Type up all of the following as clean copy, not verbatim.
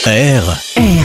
R.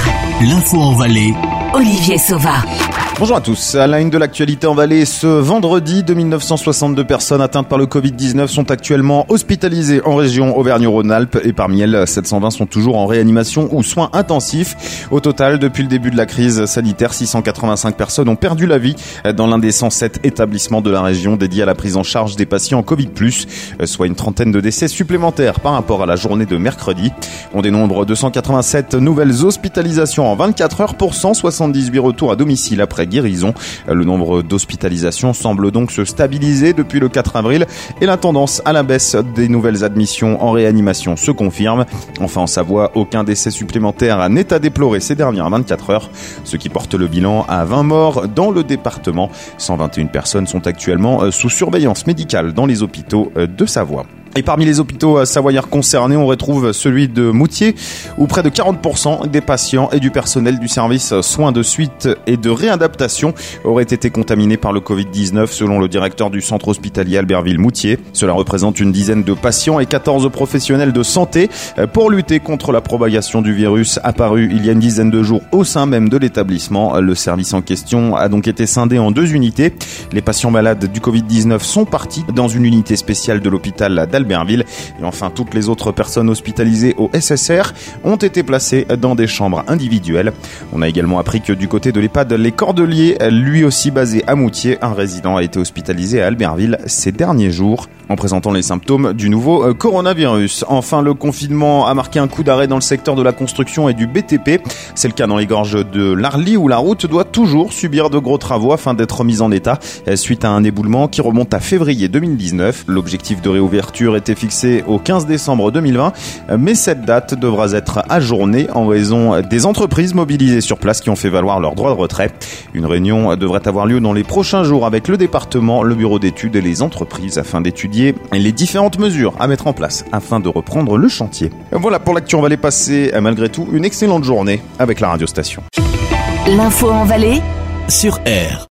L'info en Valais. Olivier Sauva. Bonjour à tous. À la une de l'actualité en Valais, ce vendredi, 2962 personnes atteintes par le Covid-19 sont actuellement hospitalisées en région Auvergne-Rhône-Alpes et parmi elles, 720 sont toujours en réanimation ou soins intensifs. Au total, depuis le début de la crise sanitaire, 685 personnes ont perdu la vie dans l'un des 107 établissements de la région dédiés à la prise en charge des patients Covid+, soit une trentaine de décès supplémentaires par rapport à la journée de mercredi. On dénombre 287 nouvelles hospitalisations en 24 heures pour 178 retours à domicile après guérison. Le nombre d'hospitalisations semble donc se stabiliser depuis le 4 avril et la tendance à la baisse des nouvelles admissions en réanimation se confirme. Enfin, en Savoie, aucun décès supplémentaire n'est à déplorer ces dernières 24 heures, ce qui porte le bilan à 20 morts dans le département. 121 personnes sont actuellement sous surveillance médicale dans les hôpitaux de Savoie. Et parmi les hôpitaux savoyards concernés, on retrouve celui de Moutier, où près de 40% des patients et du personnel du service soins de suite et de réadaptation auraient été contaminés par le Covid-19, selon le directeur du centre hospitalier Albertville-Moutier. Cela représente une dizaine de patients et 14 professionnels de santé pour lutter contre la propagation du virus apparu il y a une dizaine de jours au sein même de l'établissement. Le service en question a donc été scindé en deux unités. Les patients malades du Covid-19 sont partis dans une unité spéciale de l'hôpital d'Albertville. Et enfin, toutes les autres personnes hospitalisées au SSR ont été placées dans des chambres individuelles. On a également appris que du côté de l'EHPAD Les Cordeliers, lui aussi basé à Moutier, un résident a été hospitalisé à Albertville ces derniers jours en présentant les symptômes du nouveau coronavirus. Enfin, le confinement a marqué un coup d'arrêt dans le secteur de la construction et du BTP. C'est le cas dans les gorges de l'Arly où la route doit toujours subir de gros travaux afin d'être mise en état suite à un éboulement qui remonte à février 2019. L'objectif de réouverture était fixé au 15 décembre 2020, mais cette date devra être ajournée en raison des entreprises mobilisées sur place qui ont fait valoir leur droit de retrait. Une réunion devrait avoir lieu dans les prochains jours avec le département, le bureau d'études et les entreprises afin d'étudier les différentes mesures à mettre en place afin de reprendre le chantier. Voilà pour l'actu, on va aller passer malgré tout une excellente journée avec la radio station. L'info en Valais Sur R.